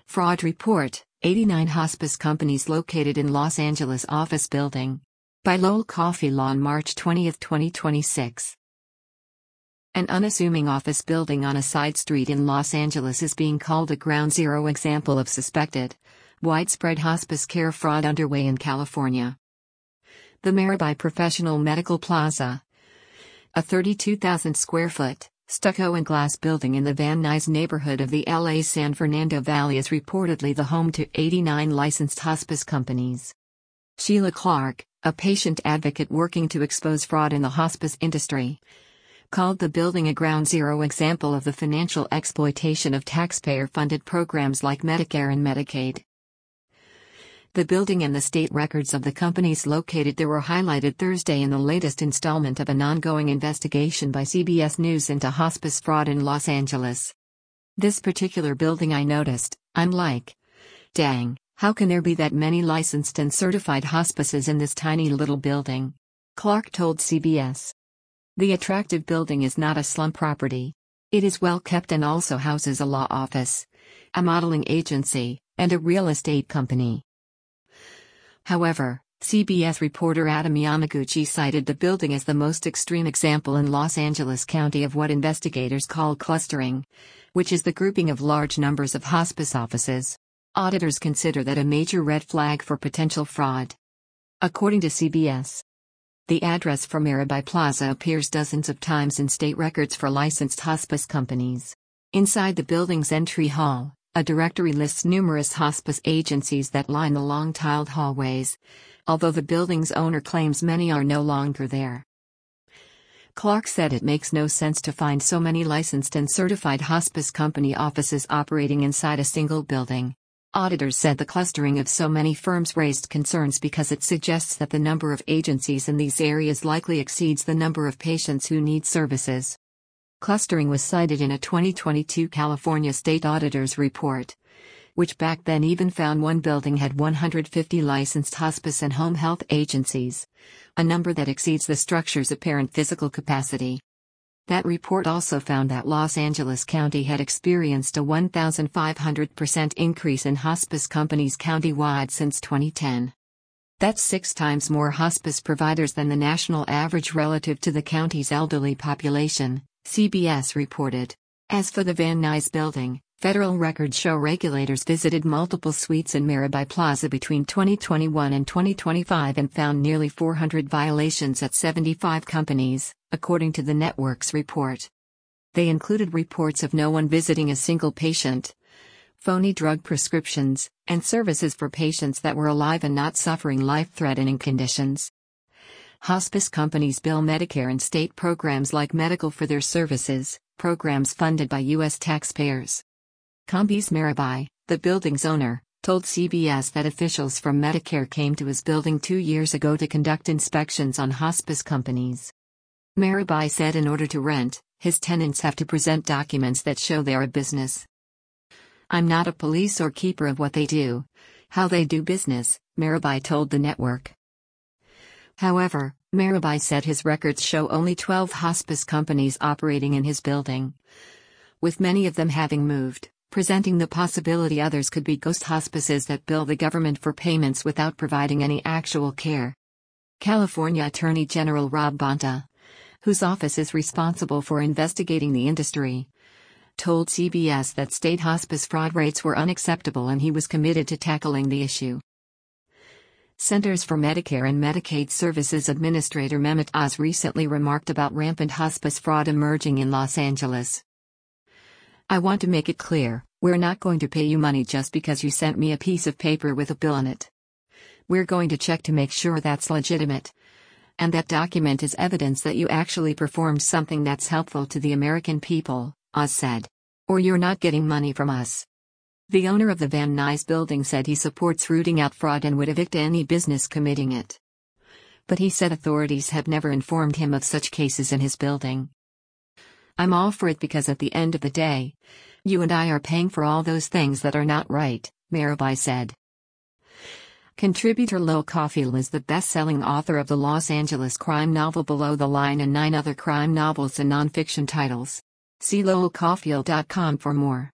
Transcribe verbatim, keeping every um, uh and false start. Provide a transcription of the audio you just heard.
Fraud report, eighty-nine hospice companies located in Los Angeles office building. By Lowell Cauffiel on March twentieth, twenty twenty-six. An unassuming office building on a side street in Los Angeles is being called a ground zero example of suspected, widespread hospice care fraud underway in California. The Mirabai Professional Medical Plaza, a thirty-two thousand square foot, stucco and glass building in the Van Nuys neighborhood of the L A San Fernando Valley, is reportedly the home to eighty-nine licensed hospice companies. Sheila Clark, a patient advocate working to expose fraud in the hospice industry, called the building a ground zero example of the financial exploitation of taxpayer-funded programs like Medicare and Medicaid. The building and the state records of the companies located there were highlighted Thursday in the latest installment of an ongoing investigation by C B S News into hospice fraud in Los Angeles. This particular building I noticed, I'm like, dang, how can there be that many licensed and certified hospices in this tiny little building? Clark told C B S. The attractive building is not a slum property. It is well kept and also houses a law office, a modeling agency, and a real estate company. However, C B S reporter Adam Yamaguchi cited the building as the most extreme example in Los Angeles County of what investigators call clustering, which is the grouping of large numbers of hospice offices. Auditors consider that a major red flag for potential fraud. According to C B S, the address for Mirabai Plaza appears dozens of times in state records for licensed hospice companies. Inside the building's entry hall, a directory lists numerous hospice agencies that line the long tiled hallways, although the building's owner claims many are no longer there. Clark said it makes no sense to find so many licensed and certified hospice company offices operating inside a single building. Auditors said the clustering of so many firms raised concerns because it suggests that the number of agencies in these areas likely exceeds the number of patients who need services. Clustering was cited in a twenty twenty-two California State Auditor's report, which back then even found one building had one hundred fifty licensed hospice and home health agencies, a number that exceeds the structure's apparent physical capacity. That report also found that Los Angeles County had experienced a one thousand five hundred percent increase in hospice companies countywide since twenty ten. That's six times more hospice providers than the national average relative to the county's elderly population, C B S reported. As for the Van Nuys building, federal records show regulators visited multiple suites in Mirabai Plaza between twenty twenty-one and twenty twenty-five and found nearly four hundred violations at seventy-five companies, according to the network's report. They included reports of no one visiting a single patient, phony drug prescriptions, and services for patients that were alive and not suffering life-threatening conditions. Hospice companies bill Medicare and state programs like medical for their services, programs funded by U S taxpayers. Kambiz Mirabai, the building's owner, told C B S that officials from Medicare came to his building two years ago to conduct inspections on hospice companies. Mirabai said in order to rent, his tenants have to present documents that show they're a business. I'm not a police or keeper of what they do, how they do business, Mirabai told the network. However, Mirabai said his records show only twelve hospice companies operating in his building, with many of them having moved, presenting the possibility others could be ghost hospices that bill the government for payments without providing any actual care. California Attorney General Rob Bonta, whose office is responsible for investigating the industry, told C B S that state hospice fraud rates were unacceptable and he was committed to tackling the issue. Centers for Medicare and Medicaid Services Administrator Mehmet Oz recently remarked about rampant hospice fraud emerging in Los Angeles. I want to make it clear, we're not going to pay you money just because you sent me a piece of paper with a bill on it. We're going to check to make sure that's legitimate, and that document is evidence that you actually performed something that's helpful to the American people, Oz said. Or you're not getting money from us. The owner of the Van Nuys building said he supports rooting out fraud and would evict any business committing it. But he said authorities have never informed him of such cases in his building. I'm all for it because at the end of the day, you and I are paying for all those things that are not right, Mirabai said. Contributor Lowell Cauffiel is the best-selling author of the Los Angeles crime novel Below the Line and nine other crime novels and nonfiction titles. See lowell cauffiel dot com for more.